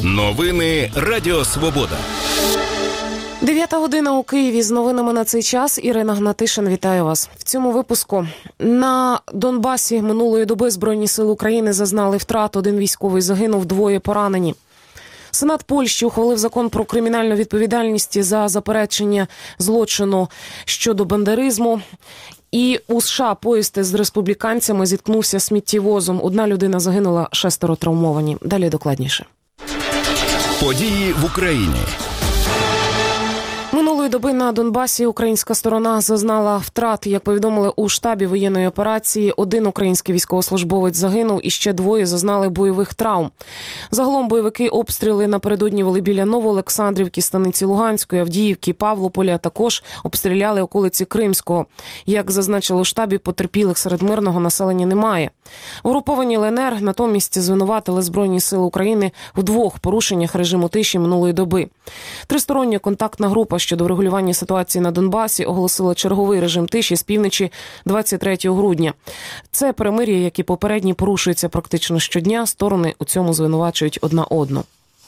Новини Радіо Свобода. 9 година у Києві. З новинами на цей час Ірина Гнатишин. Вітаю вас. В цьому випуску. На Донбасі минулої доби Збройні сили України зазнали втрат. 1 військовий загинув, 2 поранені. Сенат Польщі ухвалив закон про кримінальну відповідальність за заперечення злочину щодо бандеризму. І у США поїзд з республіканцями зіткнувся сміттєвозом. 1 людина загинула, 6 травмовані. Далі докладніше. Події в Україні. Минулої доби на Донбасі українська сторона зазнала втрат. Як повідомили у штабі воєнної операції, 1 український військовослужбовець загинув і ще 2 зазнали бойових травм. Загалом бойовики обстріли напередодні вели біля Новоолександрівки, Станиці Луганської, Авдіївки, Павлополя, а також обстріляли околиці Кримського. Як зазначили у штабі, потерпілих серед мирного населення немає. Угруповані ЛНР натомість звинуватили Збройні сили України в 2 порушеннях режиму тиші минулої доби. Тристороння контактна група щодо врегулювання ситуації на Донбасі оголосила черговий режим тиші з півночі 23 грудня. Це перемир'я, як і попередні, порушується практично щодня. Сторони у цьому звинувачують одна одну.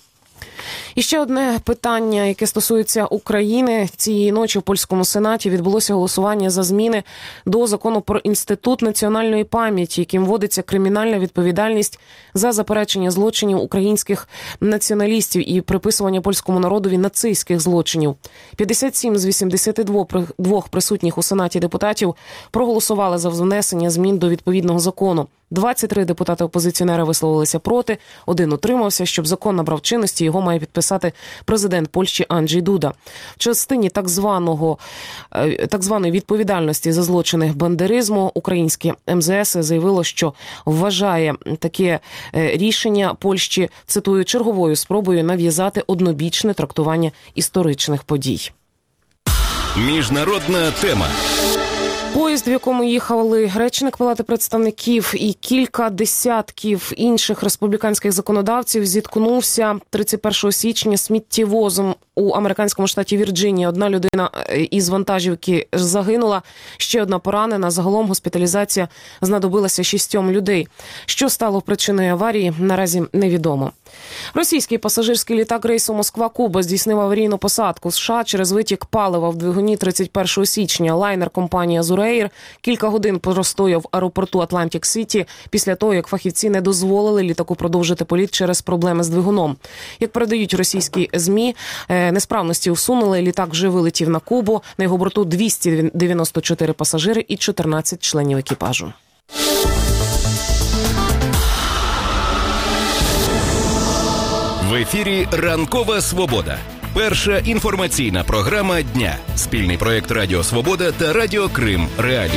І ще одне питання, яке стосується України. Цієї ночі в польському сенаті відбулося голосування за зміни до закону про Інститут національної пам'яті, яким вводиться кримінальна відповідальність за заперечення злочинів українських націоналістів і приписування польському народові нацистських злочинів. 57 з 82 присутніх у сенаті депутатів проголосували за внесення змін до відповідного закону. 23 депутати-опозиціонери висловилися проти, 1 утримався. Щоб закон набрав чинності, його має підписати президент Польщі Анджей Дуда. В частині так званої відповідальності за злочини бандеризму українське МЗС заявило, що вважає таке рішення Польщі, цитую, черговою спробою нав'язати однобічне трактування історичних подій. Міжнародна тема. Поїзд, в якому їхали речник Палати представників і кілька десятків інших республіканських законодавців, зіткнувся 31 січня сміттєвозом у американському штаті Вірджинія. 1 людина із вантажівки загинула, ще 1 поранена. Загалом госпіталізація знадобилася 6 людей. Що стало причиною аварії, наразі невідомо. Російський пасажирський літак рейсу Москва-Куба здійснив аварійну посадку в США через витік палива в двигуні 31 січня. Лайнер компанії «Азуреїр» кілька годин простояв в аеропорту Атлантик-Сіті після того, як фахівці не дозволили літаку продовжити політ через проблеми з двигуном. Як передають російські ЗМІ, несправності усунули, літак вже вилетів на Кубу. На його борту 294 пасажири і 14 членів екіпажу. В ефірі «Ранкова Свобода». Перша інформаційна програма дня. Спільний проєкт Радіо Свобода та Радіо Крим Реалії.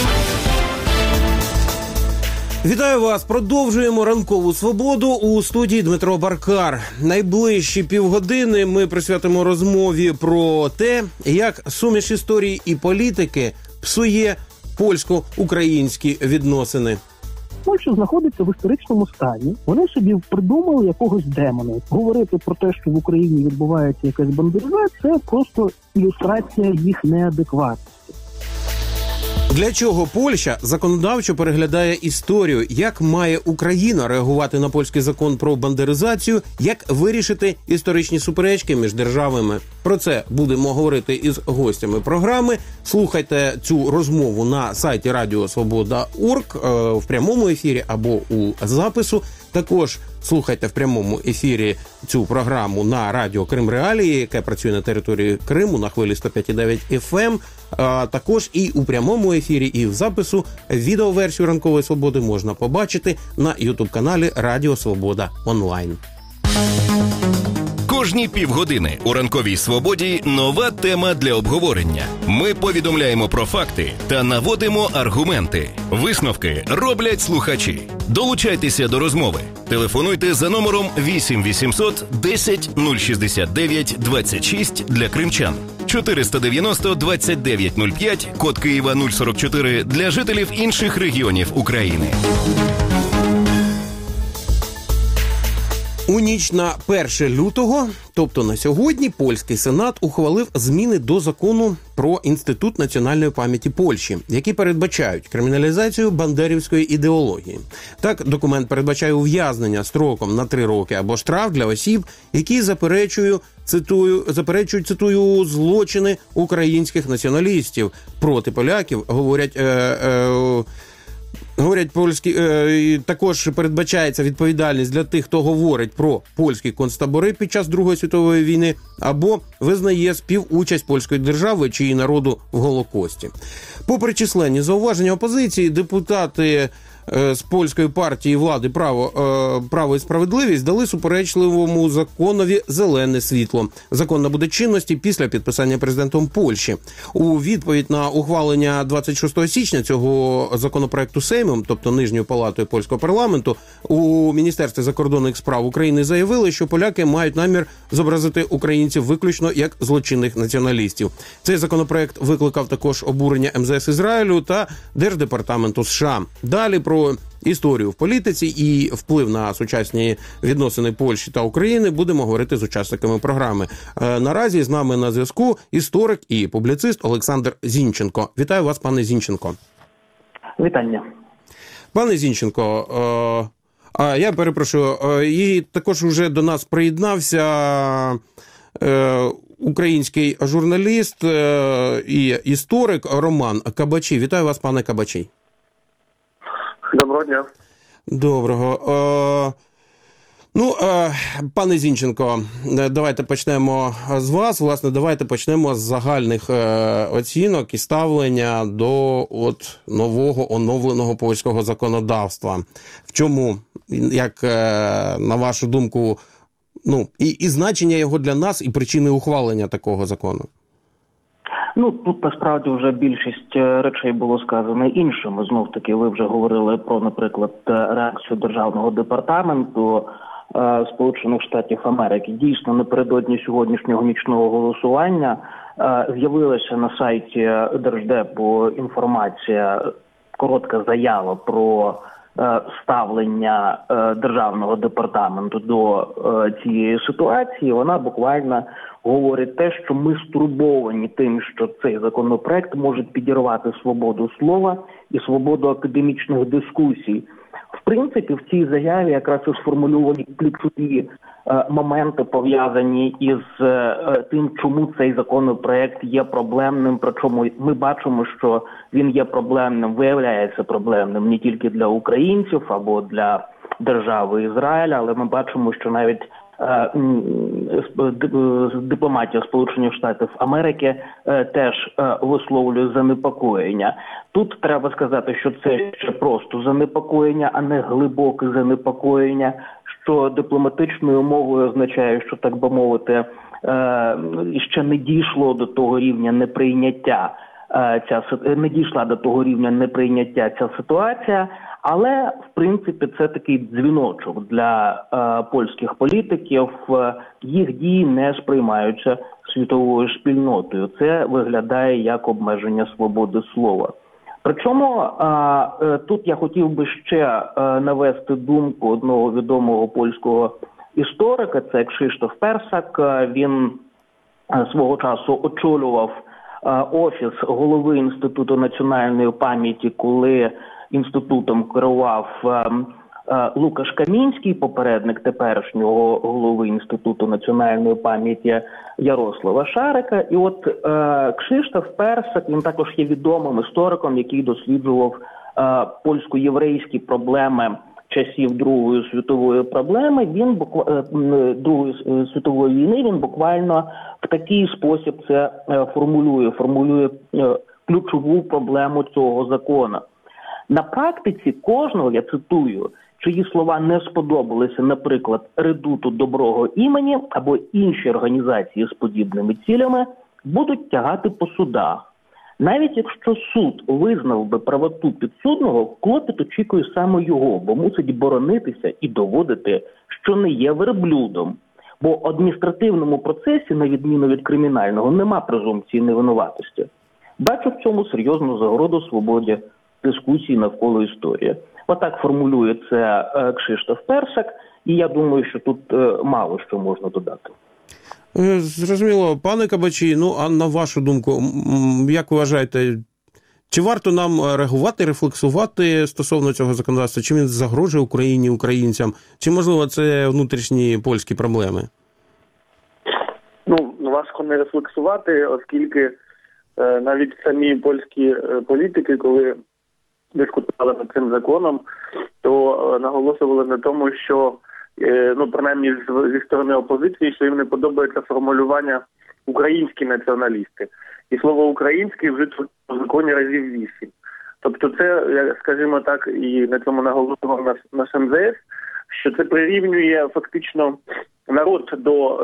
Вітаю вас! Продовжуємо «Ранкову Свободу» у студії Дмитро Баркар. Найближчі півгодини ми присвятимо розмові про те, як суміш історії і політики псує польсько-українські відносини. Польща знаходиться в історичному стані. Вони собі придумали якогось демона. Говорити про те, що в Україні відбувається якась бандеризація, це просто ілюстрація їх неадекватності. Для чого Польща законодавчо переглядає історію? Як має Україна реагувати на польський закон про бандеризацію? Як вирішити історичні суперечки між державами? Про це будемо говорити із гостями програми. Слухайте цю розмову на сайті radiosvoboda.org в прямому ефірі або у запису. Також слухайте в прямому ефірі цю програму на Радіо Крим Реалії, яке працює на території Криму на хвилі 105,9 FM. Також і у прямому ефірі, і в запису відеоверсію «Ранкової Свободи» можна побачити на YouTube-каналі Радіо Свобода онлайн. Кожні півгодини у «Ранковій Свободі» нова тема для обговорення. Ми повідомляємо про факти та наводимо аргументи. Висновки роблять слухачі. Долучайтеся до розмови. Телефонуйте за номером 8 800 10 069 26 для кримчан. 490 29 05, код Києва 044 для жителів інших регіонів України. У ніч на 1 лютого, тобто на сьогодні, польський сенат ухвалив зміни до закону про Інститут національної пам'яті Польщі, які передбачають криміналізацію бандерівської ідеології. Так, документ передбачає ув'язнення строком на 3 роки або штраф для осіб, які заперечують, цитую, злочини українських націоналістів проти поляків, говорять польські, також передбачається відповідальність для тих, хто говорить про польські концтабори під час Другої світової війни або визнає співучасть польської держави чи її народу в Голокості. Попри численні зауваження опозиції, депутати з польської партії влади «Право і справедливість» дали суперечливому законові зелене світло. Закон набуде чинності після підписання президентом Польщі. У відповідь на ухвалення 26 січня цього законопроекту Сеймом, тобто Нижньою палатою польського парламенту, у Міністерстві закордонних справ України заявили, що поляки мають намір зобразити українців виключно як злочинних націоналістів. Цей законопроект викликав також обурення МЗС Ізраїлю та Держдепартаменту США. Далі про історію в політиці і вплив на сучасні відносини Польщі та України будемо говорити з учасниками програми. Наразі з нами на зв'язку історик і публіцист Олександр Зінченко. Вітаю вас, пане Зінченко. Вітання. Пане Зінченко, я перепрошую, і також вже до нас приєднався український журналіст і історик Роман Кабачій. Вітаю вас, пане Кабачій. Доброго дня. Доброго. Пане Зінченко, давайте почнемо з вас. Власне, давайте почнемо з загальних оцінок і ставлення до нового оновленого польського законодавства. В чому, як на вашу думку, і значення його для нас, і причини ухвалення такого закону? Тут насправді вже більшість речей було сказано іншими. Знов-таки, ви вже говорили про, наприклад, реакцію Державного департаменту Сполучених Штатів Америки. Дійсно, напередодні сьогоднішнього нічного голосування з'явилася на сайті Держдепу інформація, коротка заява про ставлення Державного департаменту до цієї ситуації. Вона буквально говорить те, що ми стурбовані тим, що цей законопроект може підірвати свободу слова і свободу академічних дискусій. В принципі, в цій заяві якраз і сформульовані ключові моменти, пов'язані із тим, чому цей законопроект є проблемним, причому ми бачимо, що він є проблемним, виявляється проблемним не тільки для українців або для держави Ізраїль, але ми бачимо, що навіть дипломатія Сполучених Штатів Америки теж висловлює занепокоєння. Тут треба сказати, що це ще просто занепокоєння, а не глибоке занепокоєння, що дипломатичною мовою означає, що, так би мовити, ще не дійшло до того рівня неприйняття ця ситуація, але, в принципі, це такий дзвіночок для польських політиків. Їх дії не сприймаються світовою спільнотою. Це виглядає як обмеження свободи слова. Причому тут я хотів би ще навести думку одного відомого польського історика, це Кшиштоф Персак. Він свого часу очолював офіс голови Інституту національної пам'яті, коли інститутом керував Лукаш Камінський, попередник теперішнього голови Інституту національної пам'яті Ярослава Шарика. І от Кшиштоф Персак, він також є відомим істориком, який досліджував польсько-єврейські проблеми часів Другої світової війни. Він буквально в такий спосіб це формулює ключову проблему цього закону. На практиці кожного, я цитую, чиї слова не сподобалися, наприклад, редуту доброго імені або інші організації з подібними цілями, будуть тягати по судах. Навіть якщо суд визнав би правоту підсудного, клопіт очікує саме його, бо мусить боронитися і доводити, що не є верблюдом. Бо в адміністративному процесі, на відміну від кримінального, нема презумпції невинуватості. Бачу в цьому серйозну загроду свободі дискусії навколо історії. Отак формулює це Кшиштоф Персак, і я думаю, що тут мало що можна додати. Зрозуміло. Пане Кабачі, а на вашу думку, як ви вважаєте, чи варто нам реагувати, рефлексувати стосовно цього законодавства? Чи він загрожує Україні, українцям? Чи, можливо, це внутрішні польські проблеми? Важко не рефлексувати, оскільки навіть самі польські політики, коли дискутували над цим законом, то наголошували на тому, що, принаймні зі сторони опозиції, що їм не подобається формулювання «українські націоналісти». І слово «український» вжито в законі разів 8. Тобто це, скажімо так, і на цьому наголошував наш МЗС, що це прирівнює фактично народ до,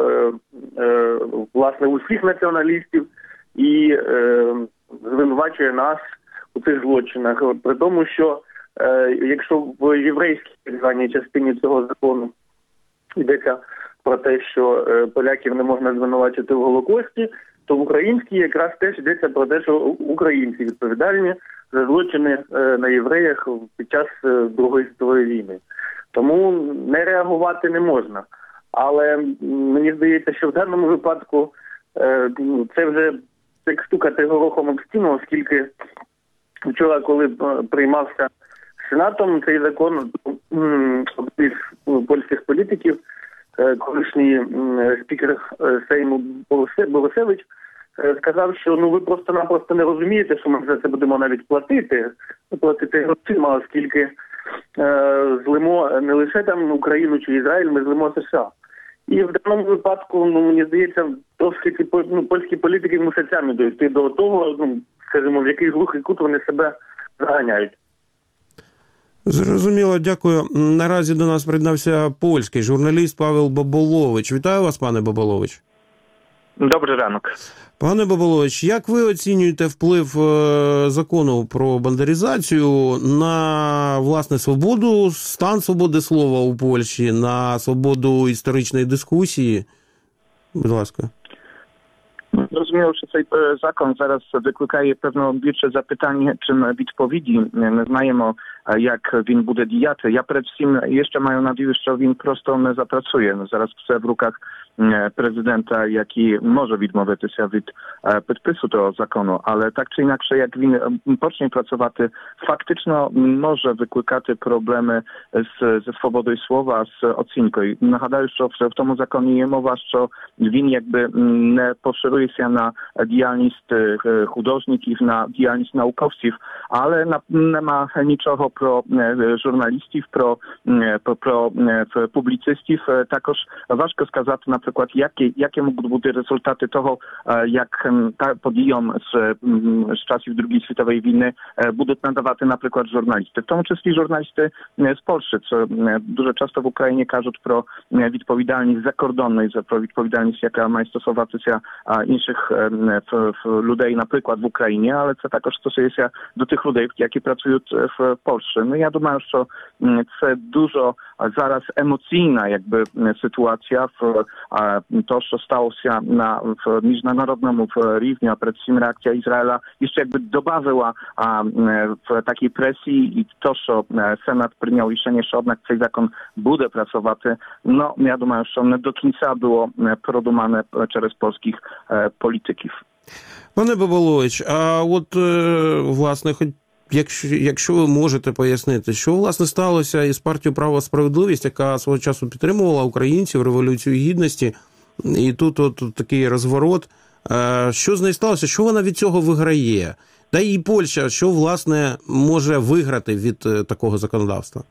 власне, усіх націоналістів і звинувачує нас у цих злочинах. При тому, що якщо в єврейській так званій частині цього закону йдеться про те, що поляків не можна звинувачити в Голокості, то в українській якраз теж йдеться про те, що українці відповідальні за злочини на євреях під час Другої світової війни. Тому не реагувати не можна. Але мені здається, що в даному випадку це вже як стукати горохом об стіну, оскільки вчора, коли приймався Сенатом цей закон, один з польських політиків, колишній спікер Сейму Борисевич, сказав, що ви просто-напросто не розумієте, що ми за це будемо навіть платити грошима, оскільки злимо не лише там Україну чи Ізраїль, ми злимо США. І в даному випадку, мені здається, трошки ці польські політики мусять самі дійти до того, скажімо, в який глухий кут вони себе заганяють. Зрозуміло, дякую. Наразі до нас приєднався польський журналіст Павел Баболович. Вітаю вас, пане Баболович. Добрий ранок. Пане Баболович, як ви оцінюєте вплив закону про бандеризацію на, власне, свободу, стан свободи слова у Польщі, на свободу історичної дискусії? Будь ласка. Зрозуміло, що цей закон зараз викликає певно більше запитань, чим відповіді. Не знаємо, як він буде діяти. Я передусім ще маю надію, що він просто не запрацює. Зараз все в руках президента, який може відмовитися від підпису того закону, але так чи інакше, як він почне працювати, фактично може викликати проблеми ze swobodою слова, з оцінкою. Нагадаю, що в тому законі є мова, що він якби не поширюється на діяльність художників, на діяльність науковців, але нема нічого про журналістів, про публіцистів. Також важко сказати, наприклад, jakie mogą być rezultaty tego, jak podijom z czasów II światowej wojny będą nadawać na przykład żurnalisty. W tym числі żurnalisty z Polski, co дуже часто w Ukrainie кажуть про відповідальність закордонної, про відповідальність, яка має стосуватися інших людей, наприклад, в Україні, але це також стосується до тих людей, які працюють в Польщі. Я думаю, що це дуже зараз емоційна якби ситуація в to, co stało się w międzynarodowym rівні, a przede wszystkim reakcja Izraela jeszcze jakby dobawiła w takiej presji i to, co Senat przyjął решение, że jednak ten zakon będzie pracować, ja думаю, że nie do końca było продумане через polskich polityków. Пане Баболович, а от, власне, якщо ви можете пояснити, що, власне, сталося із партією «Право і справедливість», яка свого часу підтримувала українців, Революцію Гідності, і тут от такий розворот. Що з нею сталося? Що вона від цього виграє? Та і Польща, що, власне, може виграти від такого законодавства?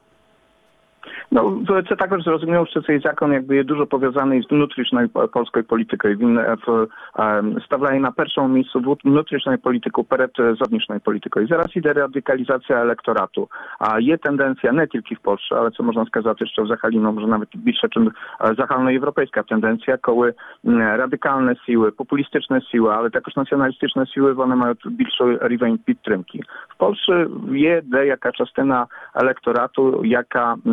Це також зрозуміло, що цей закон якби є дуже пов'язаний з внутрішньою польською політикою. Він ставляє на першому місці внутрішню політику перед зовнішньою політикою. Зараз іде радикалізація електорату. Є тенденція не тільки в Польщі, але це можна сказати, що взагалі може навіть більше, ніж загальноєвропейська тенденція, коли радикальні сили, популістичні сили, але також націоналістичні сили, вони мають більший рівень підтримки. В Польщі є деяка частина електорату, яка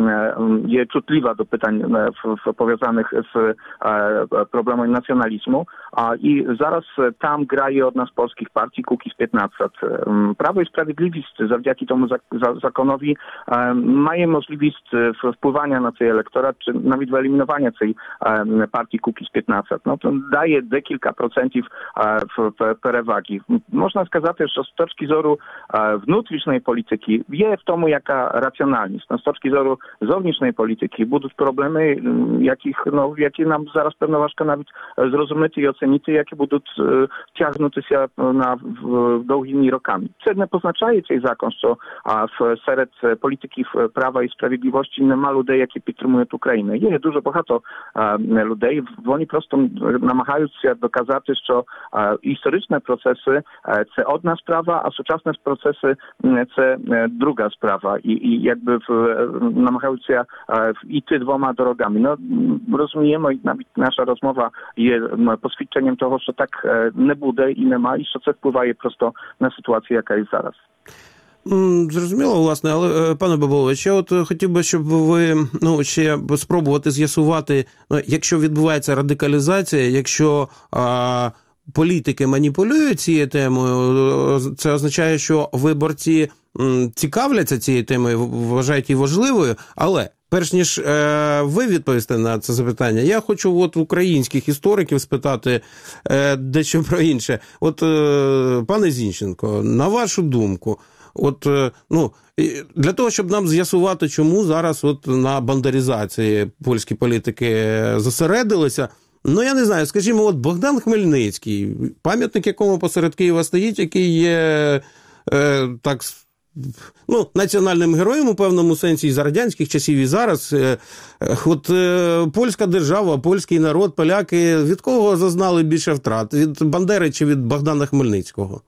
є чутлива до питань пов'язаних з проблемою націоналізму. І зараз там грає одна з polskich partii, Kukiz-15. Prawo i Sprawiedliwość завдяки тому законові має можливість впливання на цей електорат, чи навіть виелімінування цієї партії Kukiz-15. Ну, то дає декілька процентів переваги. Можна сказати, що з точки зору внутрішньої політики є в тому яка раціональність. З точки зору зовнішньої політики будуть проблеми, які нам зараз певно важко навіть зрозуміти і оцінити, які будуть тягнутися на довгими роками. Це не позначає цей закон, що серед політиків Права і Справедливості нема людей, які підтримують Україну. Є дуже багато людей, вони просто намагаються доказати, що історичні процеси – це одна справа, а сучасні процеси – це друга справа. І якби намагаються йти двома дорогами. Ну, розуміємо, і навіть наша розмова є посвідченням того, що так не буде і нема, і що це впливає просто на ситуацію, яка є зараз. Зрозуміло, власне, але, пане Баболович, я от хотів би, щоб ви ще спробувати з'ясувати, якщо відбувається радикалізація, якщо політики маніпулюють цією темою, це означає, що виборці цікавляться цією темою, вважають її важливою, але перш ніж ви відповісте на це запитання, я хочу от українських істориків спитати дещо про інше. От, пане Зінченко, на вашу думку, от, для того, щоб нам з'ясувати, чому зараз от на бандеризації польські політики зосередилися, я не знаю, скажімо, от Богдан Хмельницький, пам'ятник якому посеред Києва стоїть, який є національним героєм у певному сенсі і за радянських часів, і зараз. От польська держава, польський народ, поляки, від кого зазнали більше втрат? Від Бандери чи від Богдана Хмельницького?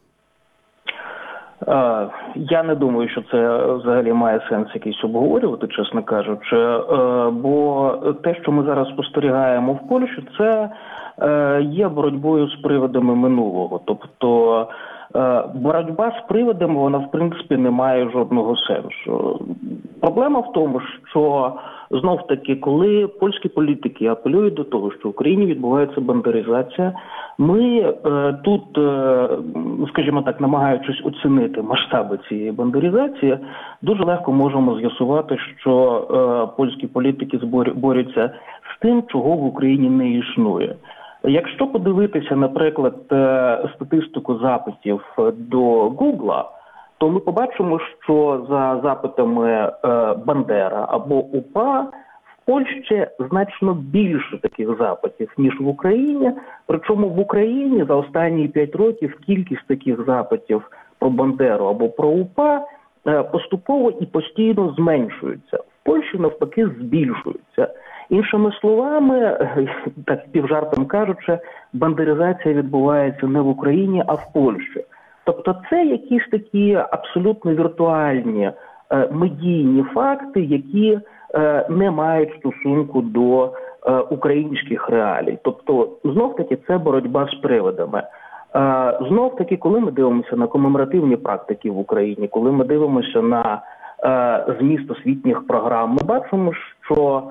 Я не думаю, що це взагалі має сенс якийсь обговорювати, чесно кажучи, бо те, що ми зараз спостерігаємо в Польщі, це є боротьбою з привидами минулого. Тобто боротьба з привидами, вона в принципі не має жодного сенсу. Проблема в тому, що знов-таки, коли польські політики апелюють до того, що в Україні відбувається бандеризація, ми тут, скажімо так, намагаючись оцінити масштаби цієї бандеризації, дуже легко можемо з'ясувати, що польські політики борються з тим, чого в Україні не існує. Якщо подивитися, наприклад, статистику запитів до Гугла, то ми побачимо, що за запитами Бандера або УПА в Польщі значно більше таких запитів, ніж в Україні. Причому в Україні за останні 5 років кількість таких запитів про Бандеру або про УПА поступово і постійно зменшується. В Польщі, навпаки, збільшується. Іншими словами, так півжартом кажучи, бандеризація відбувається не в Україні, а в Польщі. Тобто це якісь такі абсолютно віртуальні медійні факти, які не мають стосунку до українських реалій. Тобто, знов-таки, це боротьба з привидами. Знов-таки, коли ми дивимося на комеморативні практики в Україні, коли ми дивимося на зміст освітніх програм, ми бачимо, що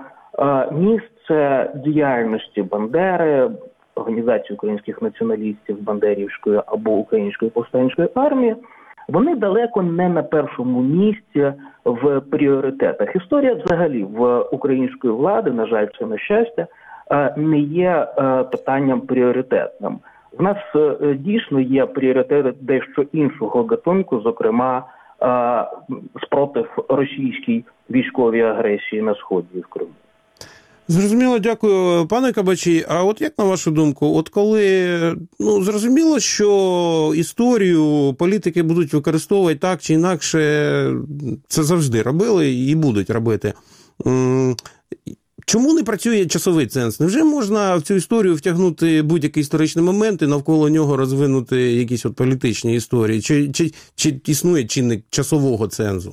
місце діяльності Бандери, Організації українських націоналістів Бандерівської або Української повстанської армії, вони далеко не на першому місці в пріоритетах. Історія взагалі в української влади, на жаль, це на щастя, не є питанням пріоритетним. В нас дійсно є пріоритети дещо іншого гатунку, зокрема спротив російській військовій агресії на Сході і в Криму. Зрозуміло, дякую, пане Кабачій. А от як на вашу думку, от коли, зрозуміло, що історію політики будуть використовувати так чи інакше, це завжди робили і будуть робити. Чому не працює часовий ценз? Невже можна в цю історію втягнути будь-який історичний момент і навколо нього розвинути якісь от політичні історії? Чи існує чинник часового цензу?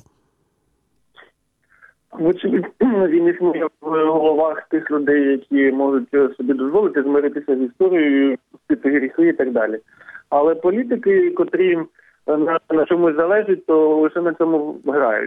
Вочевидь, він існує в головах тих людей, які можуть собі дозволити змиритися з історією, спити гріхи і так далі. Але політики, котрі на чомусь залежать, то лише на цьому грають.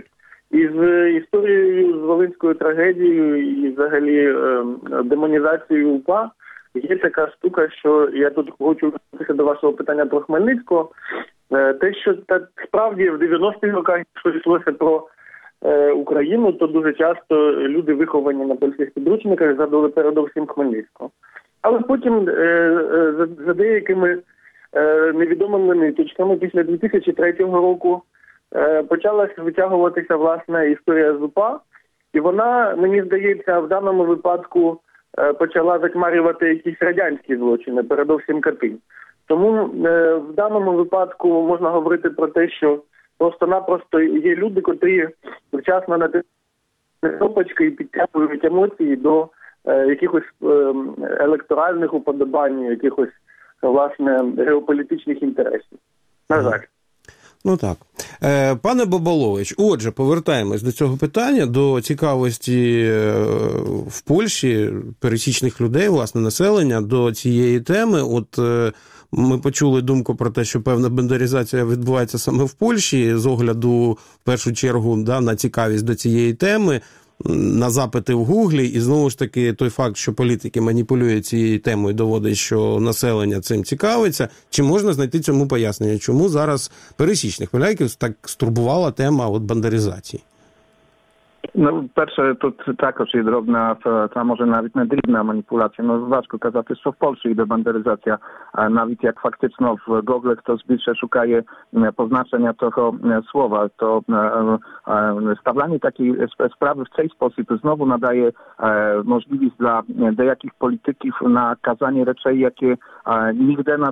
із історією, з Волинською трагедією і взагалі демонізацією УПА є така штука, що я тут хочу вернутися до вашого питання про Хмельницького. Те, що справді в 90-х роках, якщо йшлося про Україну, то дуже часто люди, виховані на польських підручниках, згадували передовсім Хмельницького. Але потім за деякими невідомими ниточками після 2003 року почалася витягуватися, власне, історія з УПА, і вона, мені здається, в даному випадку почала затьмарювати якісь радянські злочини, передовсім Катинь. Тому в даному випадку можна говорити про те, що просто-напросто є люди, котрі вчасно на кнопочки і підтягують емоції до якихось електоральних уподобань, якихось, власне, геополітичних інтересів. На жаль. Ну так. Пане Бабалович, отже, повертаємось до цього питання, до цікавості в Польщі пересічних людей, власне, населення, до цієї теми. От ми почули думку про те, що певна бандеризація відбувається саме в Польщі, з огляду, в першу чергу, на цікавість до цієї теми, на запити в Гуглі, і знову ж таки той факт, що політики маніпулюють цією темою, доводить, що населення цим цікавиться. Чи можна знайти цьому пояснення? Чому зараз пересічних поляків так стурбувала тема бандеризації? Ну, перше, тут також є drobna, та може навіть не дрібна маніпуляція. Ну, важко казати, що в Польщі йде бандеризація. Навіть як фактично в Google хтось більше шукає позначення того słowa, to stawianie takiej sprawy w tej sposób znowu nadaje możliwość dla dejakich polityków na kazanie rzeczy, jakie nigdy nas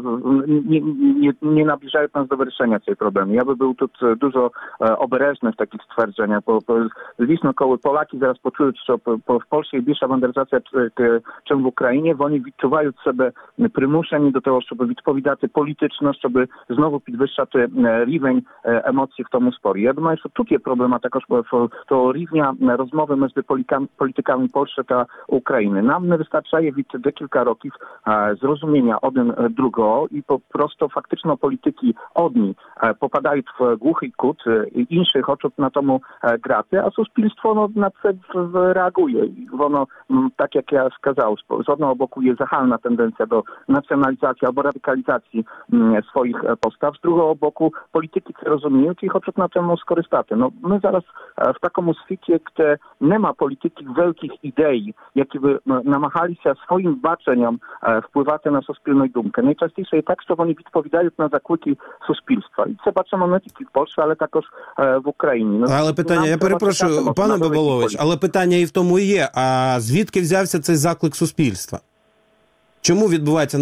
nie nabliżają nas do wyrzeczenia tej problemu. Ja by był tu dużo obereżny w takich stwierdzeniach, bo звісно, коли поляки зараз почують, що в Польщі більша бандеризація, ніж в Україні, вони відчувають себе примушені до того, щоб відповідати політично, щоб знову підвищати рівень емоцій в тому спорі. Я думаю, що тут є проблема також того рівня розмови між політиками Польщі та України. Нам не вистачає від декілька років зрозуміння один другого і просто фактично політики одні попадають в глухий кут, інші хочуть на тому грати, a суспільство na це reaguje. Воно, так як я сказав, з одного боку є загальна тенденція до націоналізації або радикалізації своїх постав, з другого боку політики це розуміють і хочуть на цьому скористати. No, my зараз w takim świecie, gdzie nie ma polityki wielkich idei, jakie by namagalися swoim baczeniem wpływać na суспільну думку. Najczęściej jest tak, że oni odpowiadają na zakliki суспільства. І це бачимо не тільки в Польщі, але також в Україні. Але питання, я перепрошую, пане Бабалович, але питання і в тому і є, а звідки взявся цей заклик суспільства? Чому відбувається,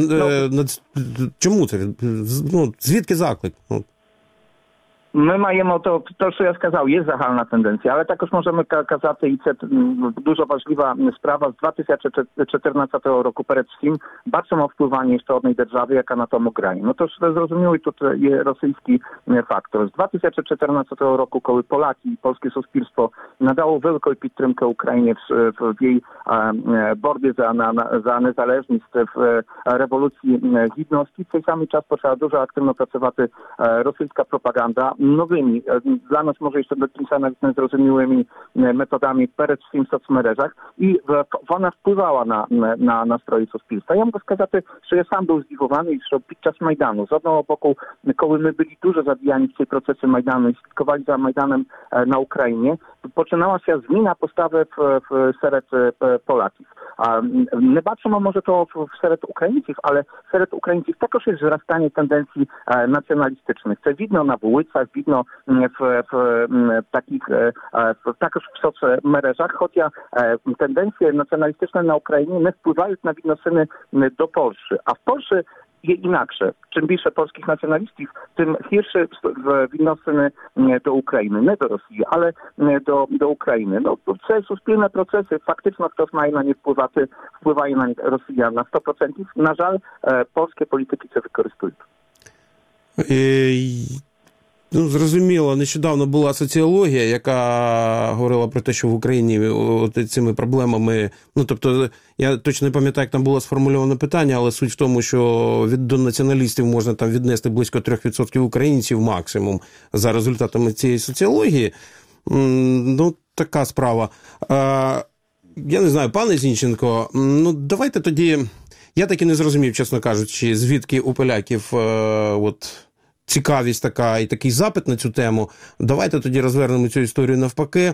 чому це, звідки заклик? My маємо to, co ja сказав, є загальна тенденція, але також можемо казати, і це дуже важлива справа, з 2014 року перед всім бачимо впливання ще одної держави, яка на тому грає. No to зрозуміло, тут є російський фактор. З 2014 року, коли поляки і польське суспільство nadało wielką підтримку Україні в її боротьбі за незалежність, в революції гідності, в цей самий час почала дуже активно працювати російська пропаганда, nowymi, dla nas może jeszcze do końca nawet niezrozumiałymi metodami перед всім в соцмережах, і вона впливала на настрої суспільства. Я можу сказати, що я сам був здивований, що під час Майдану, з одного боку, коли ми byli дуже zabijani w tej procesy Majdanu i слідкували за Майдаnem na Ukrainie, починалася зміна постави серед Поляків. Не бачимо, може, то серед українців, але серед українців також є зростання тенденцій націоналістичних. Це видно на вулицях, видно в takich, також в соцмережах, хоча тенденції націоналістичні на Україні не впливають на відносини до Польщі. А в Польщі є інакше. Чим більше польських націоналістів, тим гірше відносини до України. Не до Росії, але до України. No, це суспільні процеси. Фактично, хтось має на них впливати, впливає на них Росія на 100%. На жаль, польські політики це використовують. Ну, зрозуміло, нещодавно була соціологія, яка говорила про те, що в Україні цими проблемами, ну, тобто, я точно не пам'ятаю, як там було сформульоване питання, але суть в тому, що до націоналістів можна там віднести близько 3% українців максимум за результатами цієї соціології. Ну, така справа. Я не знаю, пане Зінченко, ну давайте тоді, я так і не зрозумів, чесно кажучи, звідки у поляків цікавість така і такий запит на цю тему. Давайте тоді розвернемо цю історію навпаки.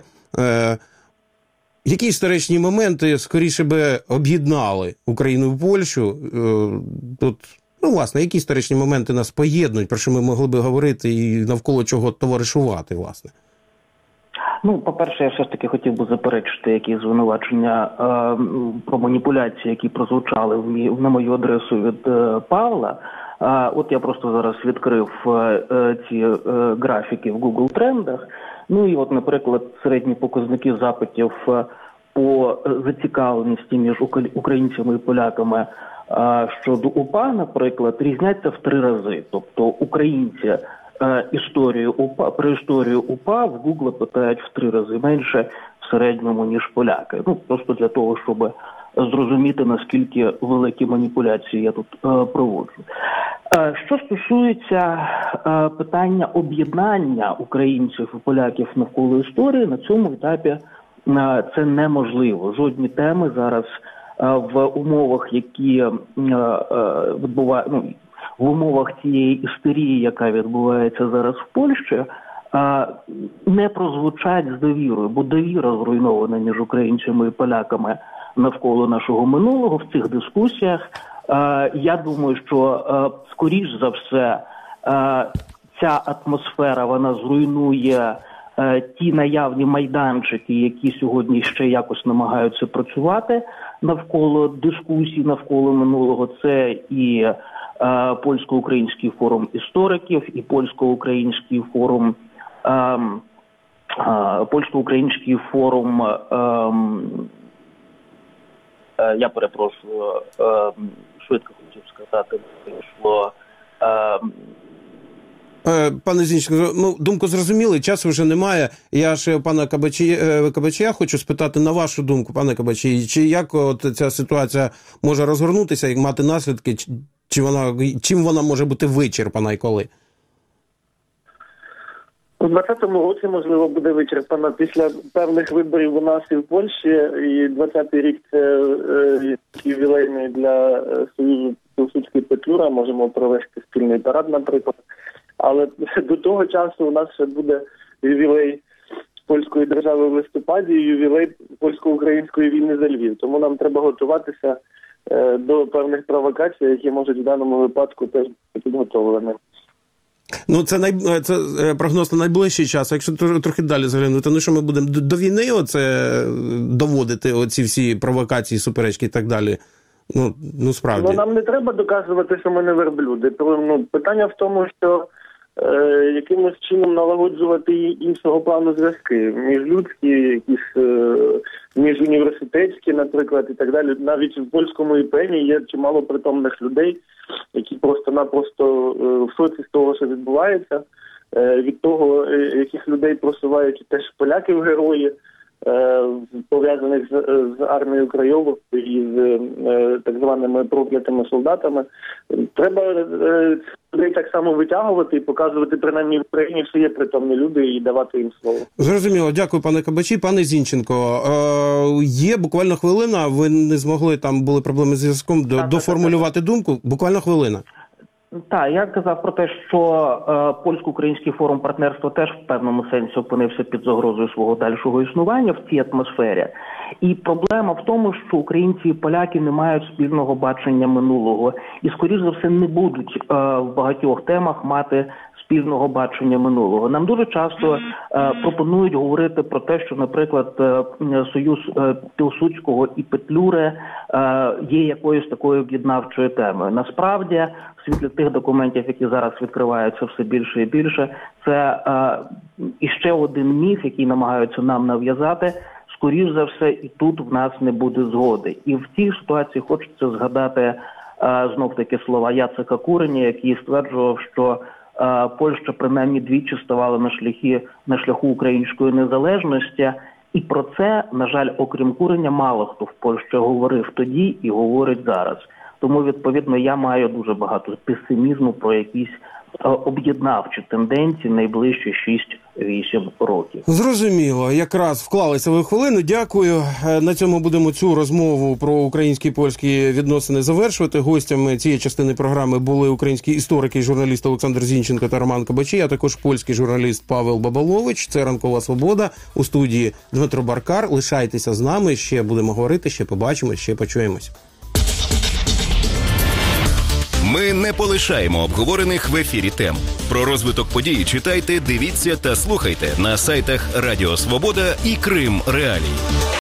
Які історичні моменти скоріше би об'єднали Україну і Польщу? Власне, які історичні моменти нас поєднують, про що ми могли би говорити і навколо чого товаришувати, власне? Ну, по-перше, я все ж таки хотів би заперечити якісь звинувачення про маніпуляції, які прозвучали на мою адресу від Павла. От я просто зараз відкрив ці графіки в Google трендах. Ну і от, наприклад, середні показники запитів по зацікавленості між українцями і поляками щодо УПА, наприклад, різняться в 3 рази. Тобто українці про історію УПА в Google питають в 3 рази менше в середньому, ніж поляки. Ну, просто для того, щоб зрозуміти, наскільки великі маніпуляції я тут проводжу. Що стосується питання об'єднання українців і поляків навколо історії, на цьому етапі це неможливо. Жодні теми зараз в умовах, які в умовах цієї істерії, яка відбувається зараз в Польщі, не прозвучать з довірою, бо довіра зруйнована між українцями і поляками навколо нашого минулого в цих дискусіях. Я думаю, що, скоріш за все, ця атмосфера, вона зруйнує ті наявні майданчики, які сьогодні ще якось намагаються працювати навколо дискусій, навколо минулого. Це і Польсько-Український форум істориків, і Польсько-Український форум я перепрошую, швидко хотів сказати, вийшло. Пане Зінченко, думку зрозуміли, часу вже немає. Я ж пана Кабачія хочу спитати на вашу думку, пане Кабачій, чи як ця ситуація може розгорнутися, як мати наслідки, чим вона може бути вичерпана і коли? У 2020 році, можливо, буде вичерпана після певних виборів у нас і в Польщі, і 20-й рік це ювілейний для Союзу Пілсудський Петлюра, можемо провести спільний парад, наприклад. Але до того часу у нас ще буде ювілей польської держави в листопаді і ювілей польсько-української війни за Львів. Тому нам треба готуватися до певних провокацій, які можуть в даному випадку теж бути підготовлені. Ну, це прогноз на найближчий час. А якщо трохи далі заглянути, що ми будемо до війни доводити оці всі провокації, суперечки і так далі? Ну, справді. Нам не треба доказувати, що ми не верблюди. Питання в тому, що якимось чином налагоджувати іншого плану зв'язки. Міжлюдські, якісь міжуніверситетські, наприклад, і так далі. Навіть в польському ІПНі є чимало притомних людей, які просто-напросто в шоці з того, що відбувається. Від того, яких людей просувають теж поляки в герої, пов'язаних з армією Крайову і з так званими проклятими солдатами. Треба людей так само витягувати і показувати, принаймні в Україні, що є притомні люди, і давати їм слово. Зрозуміло. Дякую, пане Кабачі. Пане Зінченко, є буквально хвилина, ви не змогли, там були проблеми з зв'язком, доформулювати думку? Буквально хвилина. Так, я казав про те, що Польсько-Український форум партнерства теж в певному сенсі опинився під загрозою свого дальшого існування в цій атмосфері. І проблема в тому, що українці і поляки не мають спільного бачення минулого. І, скоріш за все, не будуть в багатьох темах мати спільного бачення минулого. Нам дуже часто пропонують говорити про те, що, наприклад, союз Пілсудського і Петлюри є якоюсь такою об'єднавчою темою. Насправді, в світлі тих документів, які зараз відкриваються все більше і більше, це іще один міф, який намагаються нам нав'язати. Скоріш за все, і тут в нас не буде згоди. І в цій ситуації хочеться згадати знов-таки слова Яцека Куреня, який стверджував, що Польща принаймні двічі ставала на шляху української незалежності. І про це, на жаль, окрім Куреня, мало хто в Польщі говорив тоді і говорить зараз. Тому, відповідно, я маю дуже багато песимізму про якісь об'єднавчі тенденції найближчі 6-8 років. Зрозуміло. Якраз вклалися ви в хвилину. Дякую. На цьому будемо цю розмову про українські і польські відносини завершувати. Гостями цієї частини програми були українські історики і журналісти Олександр Зінченко та Роман Кабачій, а також польський журналіст Павел Бабалович. Це «Ранкова свобода». У студії Дмитро Баркар. Лишайтеся з нами. Ще будемо говорити, ще побачимо, ще почуємось. Ми не полишаємо обговорених в ефірі тем. Про розвиток подій читайте, дивіться та слухайте на сайтах Радіо Свобода і Крим Реалій.